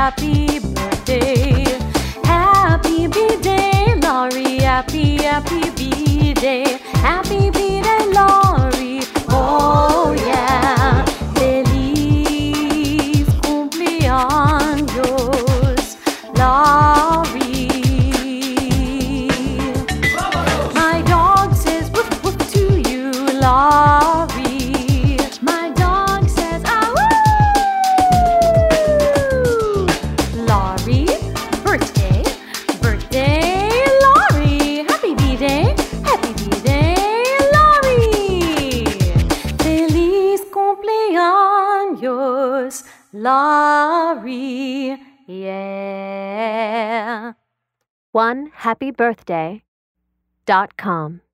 happy birthday. Happy B-Day, Laurie, happy B-Day. Happy B-Day, Laurie, oh yeah. Feliz cumpleaños, Laurie. My dog says woof woof to you, Laurie. My dog says ah woo. Laurie, birthday, Laurie. Happy B-Day, Laurie. Feliz cumpleaños, Laurie, yeah. OneHappyBirthday.com